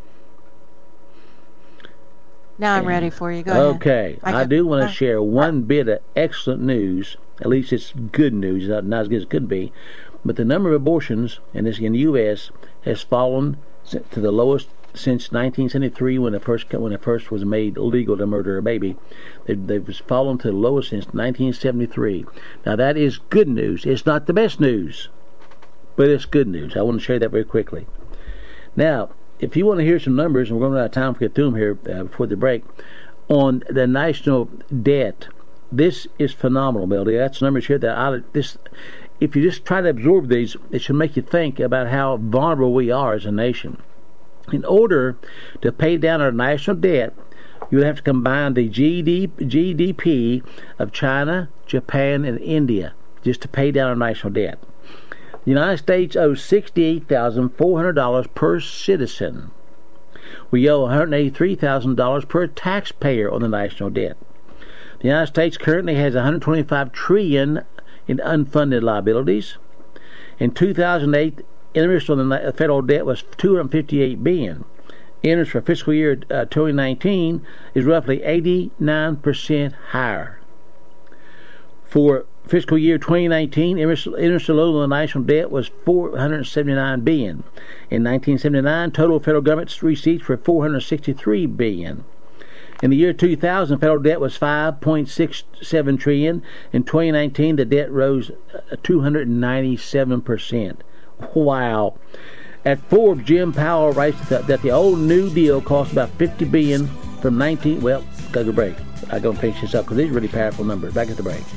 Now I'm ready for you. Go ahead. Okay, I, I can- do want uh, to share one bit of excellent news. At least it's good news, not, not as good as it could be. But the number of abortions in this in the U S has fallen to the lowest since nineteen seventy-three, when it first when it first was made illegal to murder a baby. They've, they've fallen to the lowest since nineteen seventy-three. Now that is good news. It's not the best news, but it's good news. I want to share that very quickly. Now, if you want to hear some numbers, and we're going to run out of time to get through them here uh, before the break, on the national debt, this is phenomenal, Melody. That's numbers here that I, this, if you just try to absorb these, it should make you think about how vulnerable we are as a nation. In order to pay down our national debt, you would have to combine the G D P of China, Japan, and India just to pay down our national debt. The United States owes sixty-eight thousand four hundred dollars per citizen. We owe one hundred eighty-three thousand dollars per taxpayer on the national debt. The United States currently has one hundred twenty-five trillion dollars in unfunded liabilities. In two thousand eight, interest on the federal debt was two hundred fifty-eight billion dollars. Interest for fiscal year uh, twenty nineteen is roughly eighty-nine percent higher. For fiscal year twenty nineteen, interest, interest alone on the national debt was four hundred seventy-nine billion dollars. In nineteen seventy-nine, total federal government receipts were four hundred sixty-three billion dollars. In the year two thousand, federal debt was five point six seven trillion dollars. In twenty nineteen, the debt rose two hundred ninety-seven percent. Wow. At Forbes, Jim Powell writes that, that the old New Deal cost about fifty billion dollars from nineteen. Well, go to break. I'm going to finish this up because these are really powerful numbers. Back at the break.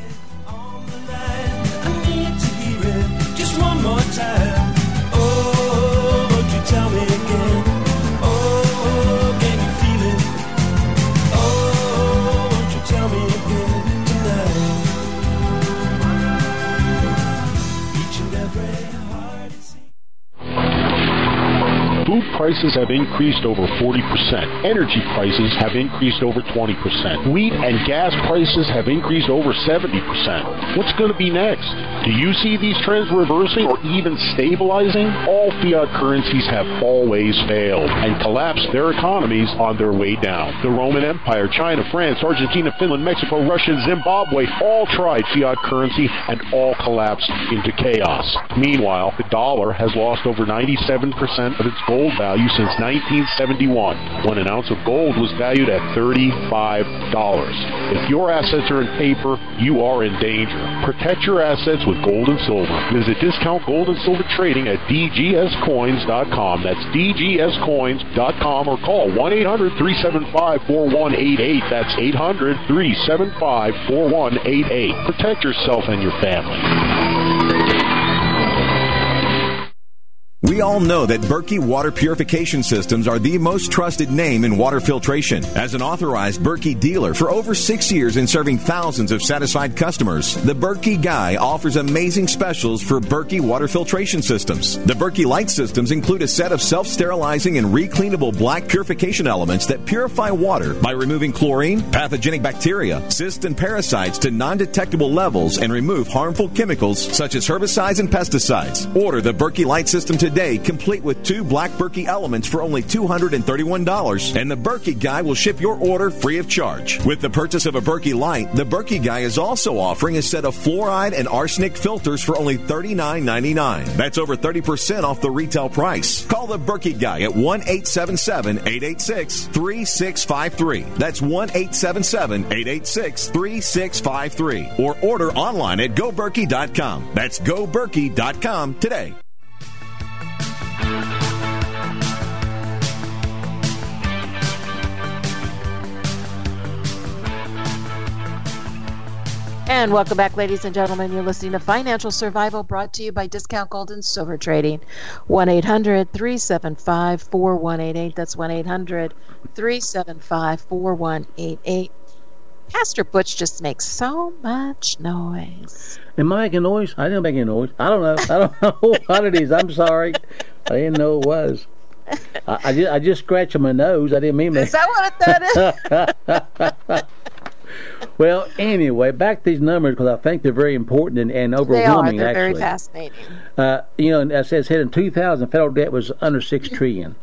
I need to hear it just one more time. Oh, won't you tell me again? Oh, can you feel it? Oh, won't you tell me again tonight? Each and every heart is Food prices have increased over forty percent. Energy prices have increased over twenty percent. Wheat and gas prices have increased over seventy percent. What's going to be next? Do you see these trends reversing or even stabilizing? All fiat currencies have always failed and collapsed their economies on their way down. The Roman Empire, China, France, Argentina, Finland, Mexico, Russia, and Zimbabwe all tried fiat currency and all collapsed into chaos. Meanwhile, the dollar has lost over ninety-seven percent of its gold value since nineteen seventy-one, when an ounce of gold was valued at thirty-five dollars. If your assets are in paper, you are in danger. Protect your assets with gold and silver. Visit Discount Gold and Silver Trading at D G S coins dot com. That's D G S coins dot com, or call one eight hundred three seven five four one eight eight. That's eight hundred three seven five four one eight eight. Protect yourself and your family. We all know that Berkey Water Purification Systems are the most trusted name in water filtration. As an authorized Berkey dealer for over six years and serving thousands of satisfied customers, the Berkey Guy offers amazing specials for Berkey water filtration systems. The Berkey Light systems include a set of self-sterilizing and recleanable black purification elements that purify water by removing chlorine, pathogenic bacteria, cysts, and parasites to non-detectable levels and remove harmful chemicals such as herbicides and pesticides. Order the Berkey Light system today, complete with two black Berkey elements for only two hundred thirty-one dollars, and the Berkey Guy will ship your order free of charge. With the purchase of a Berkey Light, the Berkey Guy is also offering a set of fluoride and arsenic filters for only thirty-nine ninety-nine. That's over thirty percent off the retail price. Call the Berkey Guy at one eight seven seven, eight eight six, three six five three. That's one eight seven seven, eight eight six, three six five three. Or order online at go berkey dot com. That's go berkey dot com today. And welcome back, ladies and gentlemen. You're listening to Financial Survival, brought to you by Discount Gold and Silver Trading. one eight hundred, three seven five, four one eight eight. That's one eight hundred, three seven five, four one eight eight. Pastor Butch just makes so much noise. Am I making noise? I didn't make any noise. I don't know. I don't know what it is. I'm sorry. I didn't know it was. I, I, just, I just scratched my nose. I didn't mean that. Is that what that is? Well, anyway, back to these numbers, because I think they're very important and, and overwhelming. They are. They're actually very fascinating. Uh, you know, as I said, in two thousand, federal debt was under six trillion.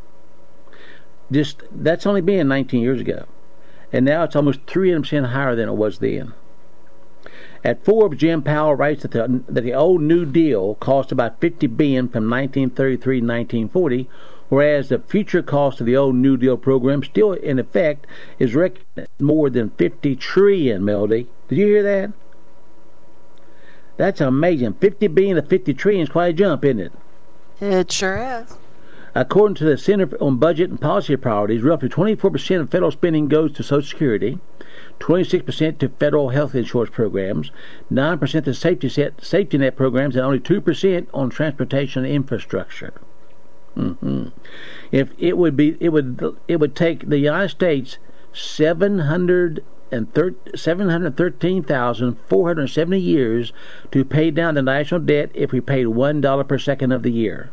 Just that's only been nineteen years ago, and now it's almost three hundred percent higher than it was then. At Forbes, Jim Powell writes that the, that the old New Deal cost about fifty billion dollars from nineteen thirty-three to nineteen forty. Whereas the future cost of the old New Deal program, still in effect, is reckoned at more than fifty trillion dollars, Melody. Did you hear that? That's amazing. fifty billion dollars to fifty trillion dollars is quite a jump, isn't it? It sure is. According to the Center on Budget and Policy Priorities, roughly twenty-four percent of federal spending goes to Social Security, twenty-six percent to federal health insurance programs, nine percent to safety, set, safety net programs, and only two percent on transportation infrastructure. Mm-hmm. If it would be, it would it would take the United States seven hundred and seven hundred thirteen thousand four hundred seventy years to pay down the national debt if we paid one dollar per second of the year.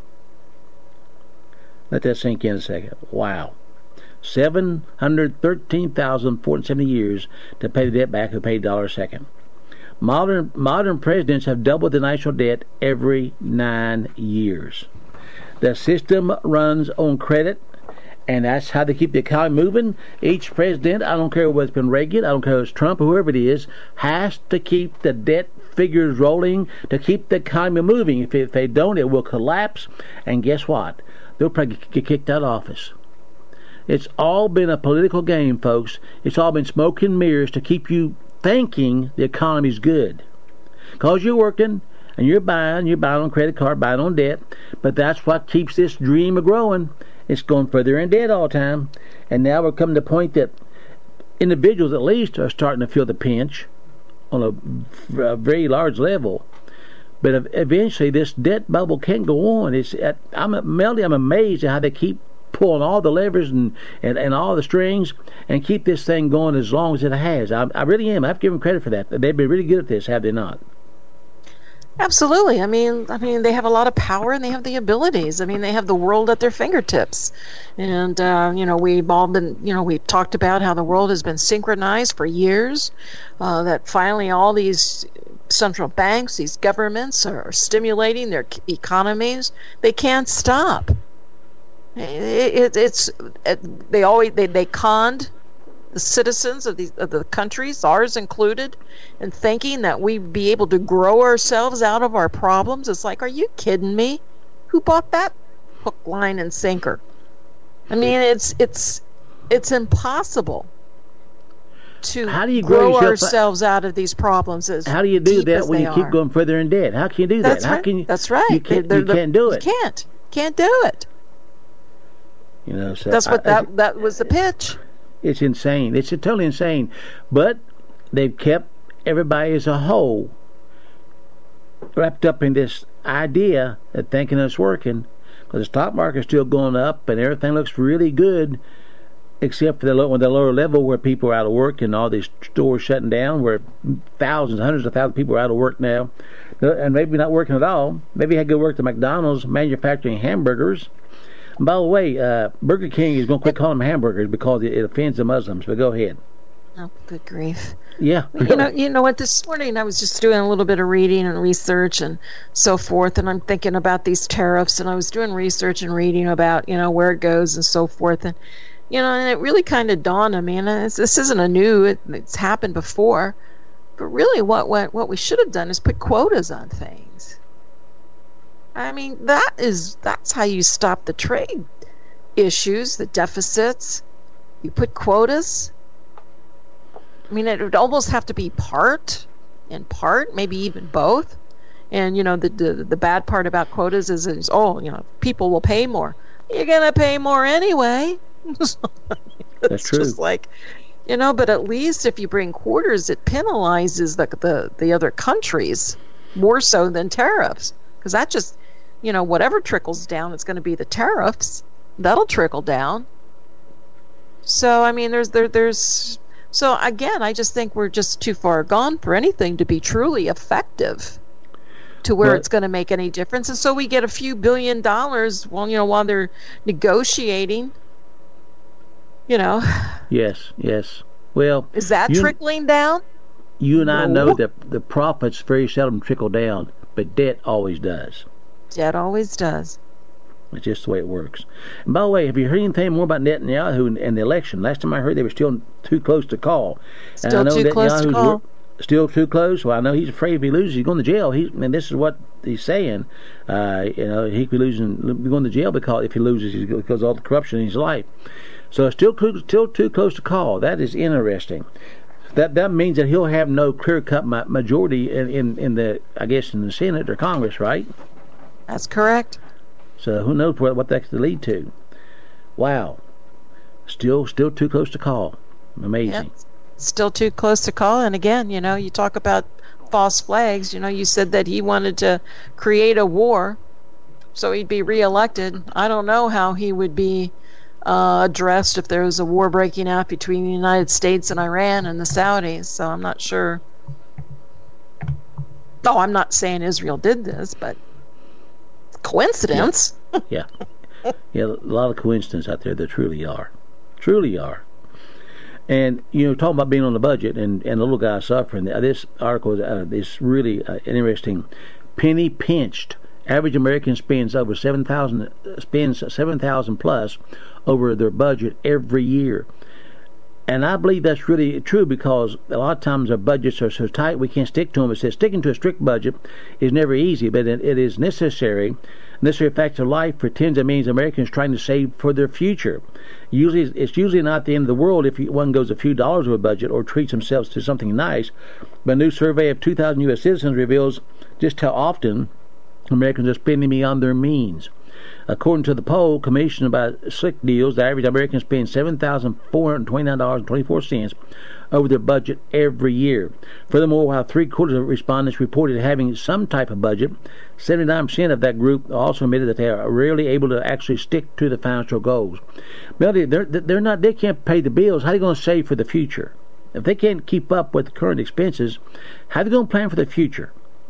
Let that sink in a second. Wow, seven hundred thirteen thousand four hundred seventy years to pay the debt back if we paid a dollar a second. Modern modern presidents have doubled the national debt every nine years. The system runs on credit, and that's how they keep the economy moving. Each president, I don't care whether it's been Reagan, I don't care if it's Trump, or whoever it is, has to keep the debt figures rolling to keep the economy moving. If, if they don't, it will collapse, and guess what? They'll probably get kicked out of office. It's all been a political game, folks. It's all been smoke and mirrors to keep you thinking the economy's good. Because you're working, and you're buying, you're buying on credit card, buying on debt, but that's what keeps this dream of growing. It's going further in debt all the time. And now we're coming to the point that individuals at least are starting to feel the pinch on a, a very large level. But eventually this debt bubble can't go on. It's I'm Melody, I'm amazed at how they keep pulling all the levers and, and, and all the strings and keep this thing going as long as it has. I, I really am. I have to give them credit for that. They've been really good at this, have they not? Absolutely. I mean, I mean, they have a lot of power and they have the abilities. I mean, they have the world at their fingertips. And, uh, you know, we've all been, you know, we've talked about how the world has been synchronized for years, uh, that finally all these central banks, these governments are stimulating their economies. They can't stop. It, it, it's, it, they always, they, they conned the citizens of, these, of the countries, ours included, and thinking that we'd be able to grow ourselves out of our problems. It's like, are you kidding me? Who bought that hook, line, and sinker? I mean, it's it's it's impossible to how do you grow, grow ourselves out of these problems. As how do you do that when you are. keep going further in debt? How can you do That's that? Right. How can you? That's right. You can't, they're, you they're, can't do it. You can't. Can't do it. You know, so that's what I, that I, that was the pitch. It's insane. It's totally insane. But they've kept everybody as a whole wrapped up in this idea of thinking it's working. Because the stock market's still going up and everything looks really good, except for the low, the lower level where people are out of work and all these stores shutting down, where thousands, hundreds of thousands of people are out of work now, and maybe not working at all. Maybe had to go work at McDonald's manufacturing hamburgers. And by the way, uh, Burger King is going to quit calling them hamburgers because it, it offends the Muslims. But go ahead. Oh, good grief. Yeah. You know, you know what? This morning I was just doing a little bit of reading and research and so forth, and I'm thinking about these tariffs, and I was doing research and reading about, you know, where it goes and so forth, and you know, and it really kind of dawned on me, and it's, this isn't a new, it, it's happened before, but really what, what what we should have done is put quotas on things. I mean, that is that's how you stop the trade issues, the deficits. You put quotas. I mean, it would almost have to be part and part, maybe even both. And, you know, the the, the bad part about quotas is, is, oh, you know, people will pay more. You're going to pay more anyway. That's it's true. Just like, you know, but at least if you bring quarters, it penalizes the the, the other countries more so than tariffs. Because that just, you know, whatever trickles down, it's going to be the tariffs. That'll trickle down. So, I mean, there's there there's... So, again, I just think we're just too far gone for anything to be truly effective to where Well, it's going to make any difference. And so we get a few billion dollars, well, you know, while they're negotiating, you know. Yes, yes. Well, Is that you, trickling down? you and I No. know that the profits very seldom trickle down, but debt always does. Debt always does. It's just the way it works. And by the way, have you heard anything more about Netanyahu and, and the election? Last time I heard they were still too close to call. And Still I know too close to Netanyahu's call? wor- Still too close. Well, I know he's afraid if he loses, he's going to jail. He, and this is what he's saying. Uh, you know, he could be losing, be going to jail because if he loses, he's because of all the corruption in his life. So it's still cl- still too close to call. That is interesting. That that means that he'll have no clear-cut ma- majority in, in, in the, I guess, in the Senate or Congress, right? That's correct. So who knows what, what that could lead to? Wow, still still too close to call. Amazing. Yep. Still too close to call. And again, you know, you talk about false flags. You know, you said that he wanted to create a war so he'd be reelected. I don't know how he would be uh, addressed if there was a war breaking out between the United States and Iran and the Saudis. So I'm not sure. Oh, I'm not saying Israel did this, but coincidence. Yeah, yeah, a lot of coincidence out there. There truly are, truly are. And you know, talking about being on the budget and, and the little guy suffering. This article uh, is really uh, interesting. Penny pinched. Average American spends over seven thousand spends seven thousand plus over their budget every year. And I believe that's really true because a lot of times our budgets are so tight we can't stick to them. It says sticking to a strict budget is never easy, but it, it is necessary, necessary fact of life for tens of millions of Americans trying to save for their future. Usually, it's usually not the end of the world if one goes a few dollars over budget or treats themselves to something nice. But a new survey of two thousand U S citizens reveals just how often Americans are spending beyond their means. According to the poll commissioned by Slick Deals, the average American spends seven thousand four hundred twenty-nine dollars and twenty-four cents over their budget every year. Furthermore, while three-quarters of respondents reported having some type of budget, seventy-nine percent of that group also admitted that they are rarely able to actually stick to the financial goals. Melody, they're, they're not, they can't pay the bills. How are they going to save for the future? If they can't keep up with the current expenses, how are they going to plan for the future?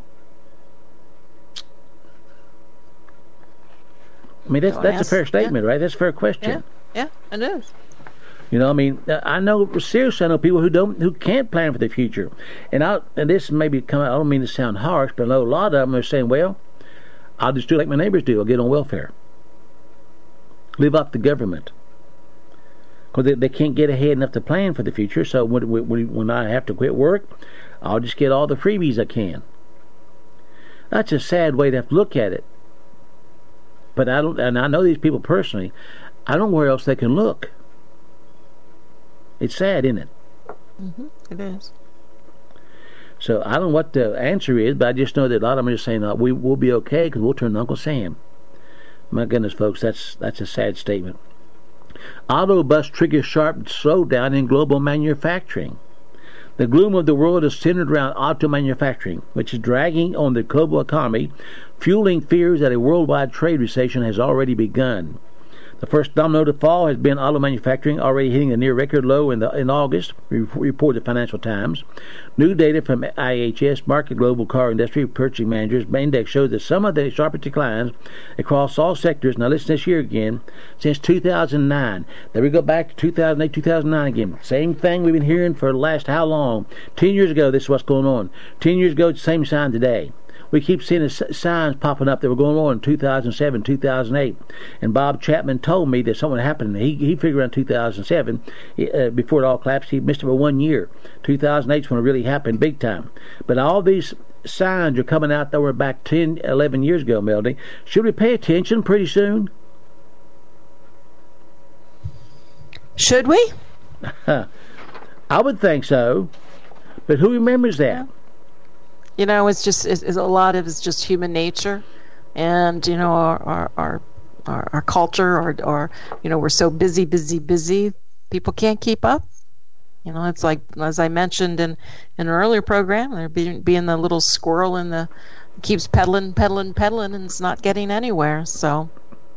I mean, that's, Don't that's a ask- fair statement, yeah. right? That's a fair question. Yeah, yeah, it is. You know, I mean, I know seriously, I know people who don't, who can't plan for the future, and I, and this maybe come out. I don't mean to sound harsh, but I know a lot of them are saying, "Well, I'll just do like my neighbors do. I'll get on welfare, live off the government, because they, they can't get ahead enough to plan for the future. So when, when when I have to quit work, I'll just get all the freebies I can." That's a sad way to have to look at it. But I don't, and I know these people personally. I don't know where else they can look. It's sad, isn't it? Mm-hmm. It is. So I don't know what the answer is, but I just know that a lot of them are just saying, oh, we, we'll be okay because we'll turn to Uncle Sam. My goodness, folks, that's that's a sad statement. Auto bust triggers sharp slowdown in global manufacturing. The gloom of the world is centered around auto manufacturing, which is dragging on the global economy, fueling fears that a worldwide trade recession has already begun. The first domino to fall has been auto manufacturing, already hitting a near record low in, the, in August, reported the Financial Times. New data from I H S Market Global Car Industry Purchasing Managers Index shows that some of the sharpest declines across all sectors, now listen this year again, since two thousand nine. There we go back to two thousand eight, two thousand nine again. Same thing we've been hearing for the last how long? Ten years ago, this is what's going on. Ten years ago, it's the same sign today. We keep seeing the signs popping up that were going on in two thousand seven, two thousand eight. And Bob Chapman told me that something happened. He he figured around two thousand seven, uh, before it all collapsed, he missed it for one year. two thousand eight is when it really happened big time. But all these signs are coming out that were back ten, eleven years ago, Melody. Should we pay attention pretty soon? Should we? I would think so. But who remembers that? Yeah. You know, it's just it's, it's a lot of it's just human nature, and you know our our our, our, our culture, or or you know we're so busy, busy, busy. People can't keep up. You know, it's like as I mentioned in, in an earlier program, there being being the little squirrel in the keeps pedaling, pedaling, pedaling, and it's not getting anywhere. So,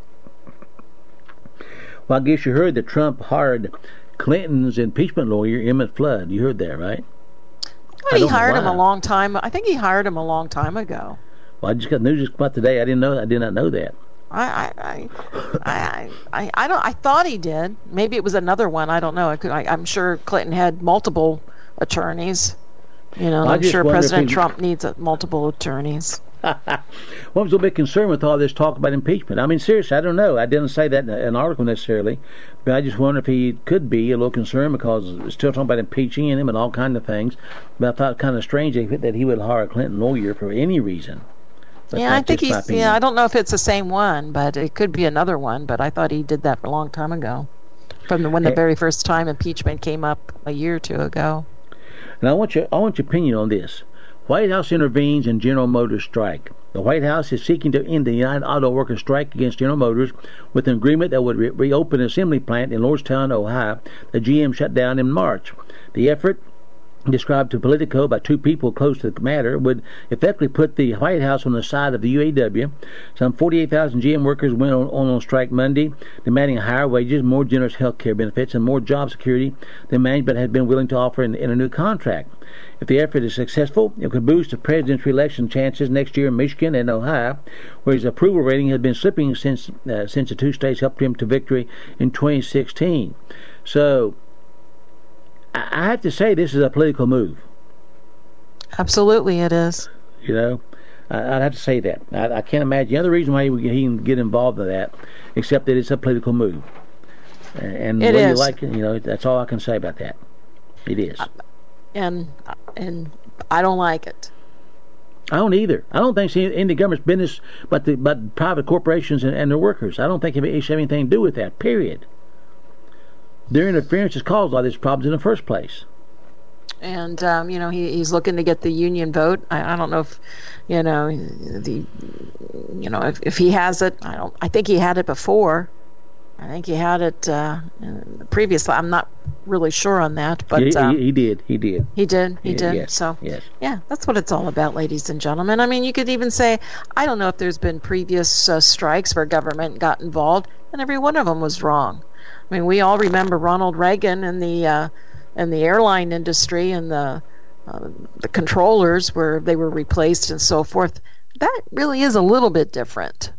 well, I guess you heard that Trump hired Clinton's impeachment lawyer, Emmett Flood. You heard that, right? Well, he hired him a long time. I think he hired him a long time ago. Well, I just got news just about today. I didn't know. I did not know that. I, I, I, I, I, I don't. I thought he did. Maybe it was another one. I don't know. I could. I, I'm sure Clinton had multiple attorneys. You know, well, I'm sure President he, Trump needs uh, multiple attorneys. Well, I was a little bit concerned with all this talk about impeachment. I mean, seriously, I don't know. I didn't say that in an article necessarily, but I just wonder if he could be a little concerned because it's still talking about impeaching him and all kinds of things. But I thought it kind of strange that he would hire a Clinton lawyer for any reason. But yeah, I think he's. Yeah, I don't know if it's the same one, but it could be another one. But I thought he did that a long time ago, from the, when the hey, very first time impeachment came up a year or two ago. And I want your, I want your opinion on this. White House intervenes in General Motors strike. The White House is seeking to end the United Auto Workers strike against General Motors with an agreement that would re- reopen an assembly plant in Lordstown, Ohio, that G M shut down in March. The effort, described to Politico by two people close to the matter, would effectively put the White House on the side of the U A W. Some forty-eight thousand G M workers went on, on, on strike Monday, demanding higher wages, more generous health care benefits, and more job security than management had been willing to offer in, in a new contract. If the effort is successful, it could boost the presidential election chances next year in Michigan and Ohio, where his approval rating has been slipping since uh, since the two states helped him to victory in twenty sixteen. So, I have to say this is a political move. Absolutely, it is. You know, I'd have to say that. I, I can't imagine the other reason why he would he can get involved in that, except that it's a political move. And it whether is. you like it, you know, that's all I can say about that. It is. And and I don't like it. I don't either. I don't think it's in the government's business, but the but private corporations and, and their workers. I don't think it should have anything to do with that. Period. Their interference has caused all these problems in the first place. And um, you know, he, he's looking to get the union vote. I, I don't know if, you know, the, you know, if, if he has it. I don't. I think he had it before. I think he had it uh, previously. I'm not really sure on that, but he, um, he, he did. He did. He did. He yeah, did. Yes, so yes. yeah, that's what it's all about, ladies and gentlemen. I mean, you could even say, I don't know if there's been previous uh, strikes where government got involved, and every one of them was wrong. I mean, we all remember Ronald Reagan and the uh, and the airline industry and the uh, the controllers where they were replaced and so forth. That really is a little bit different,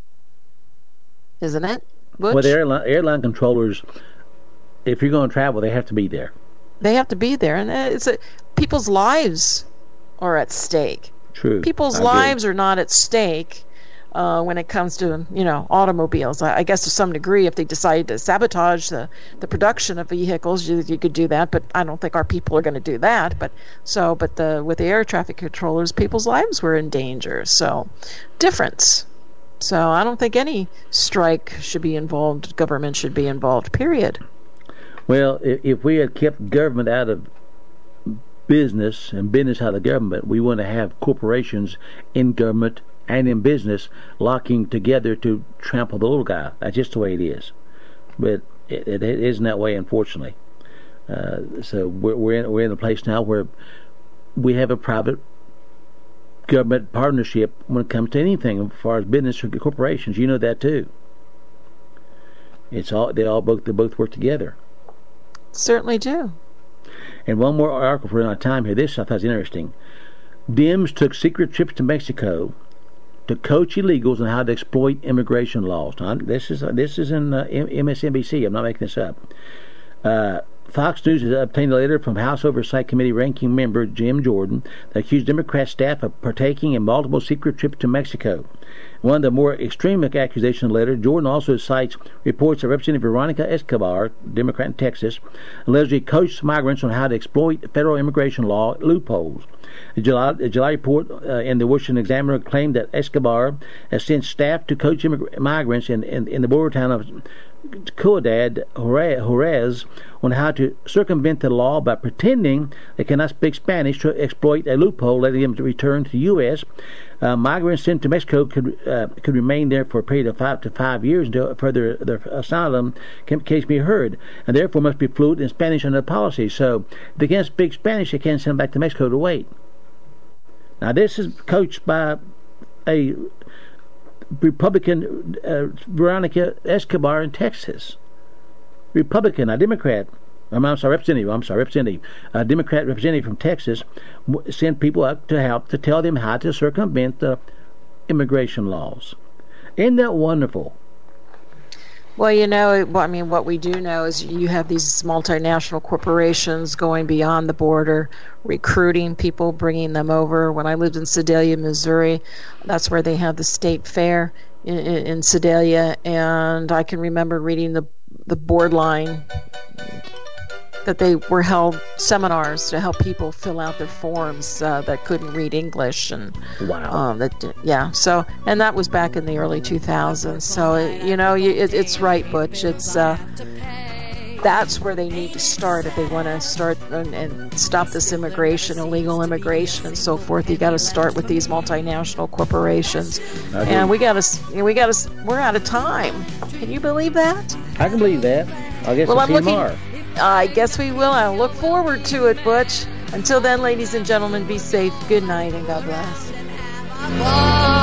isn't it? Butch? Well, the airline, airline controllers, if you're going to travel, they have to be there. They have to be there, and it's a, people's lives are at stake. True. People's I lives agree. are not at stake uh, when it comes to, you know, automobiles. I, I guess to some degree, if they decide to sabotage the, the production of vehicles, you, you could do that. But I don't think our people are going to do that. But so, but the with the air traffic controllers, people's lives were in danger. So, difference. So I don't think any strike should be involved. Government should be involved. Period. Well, if, if we had kept government out of business and business out of government, we wouldn't have corporations in government and in business locking together to trample the little guy. That's just the way it is. But it, it, it isn't that way, unfortunately. Uh, so we're we're in, we're in a place now where we have a private government partnership when it comes to anything as far as business or corporations. You know that too. It's all they all both they both work together. Certainly do. And one more article for our time here. This I thought was interesting. Dems took secret trips to Mexico to coach illegals on how to exploit immigration laws. Now, this is uh, this is in uh, M S N B C. I'm not making this up. Uh, Fox News has obtained a letter from House Oversight Committee ranking member Jim Jordan that accused Democrat staff of partaking in multiple secret trips to Mexico. One of the more extreme accusations in the letter, Jordan also cites reports of Representative Veronica Escobar, Democrat in Texas, allegedly coached migrants on how to exploit federal immigration law loopholes. The July, the July report uh, in the Washington Examiner claimed that Escobar has sent staff to coach immig- migrants in, in, in the border town of Ciudad Juarez on how to circumvent the law by pretending they cannot speak Spanish to exploit a loophole, letting them to return to the U S Uh, migrants sent to Mexico could uh, could remain there for a period of five to five years until further their asylum case be heard, and therefore must be fluent in Spanish under the policy. So if they can't speak Spanish, they can't send them back to Mexico to wait. Now this is coached by a Republican, uh, Veronica Escobar in Texas. Republican, a Democrat. I'm, I'm sorry, representative. I'm sorry, representative. A Democrat representative from Texas w- sent people out to help to tell them how to circumvent the immigration laws. Isn't that wonderful? Well, you know, I mean, what we do know is you have these multinational corporations going beyond the border, recruiting people, bringing them over. When I lived in Sedalia, Missouri, that's where they have the state fair in, in, in Sedalia, and I can remember reading the the board line that they were held seminars to help people fill out their forms uh, that couldn't read English, and wow, um, that yeah. So, and that was back in the early two thousands. So, it, you know, it, it's right, Butch. It's uh, that's where they need to start if they want to start and, and stop this immigration, illegal immigration, and so forth. You got to start with these multinational corporations, and we got to we got to we're out of time. Can you believe that? I can believe that. I guess well, we'll I'm see looking. tomorrow. I guess we will. I look forward to it, Butch. Until then, ladies and gentlemen, be safe. Good night and God bless.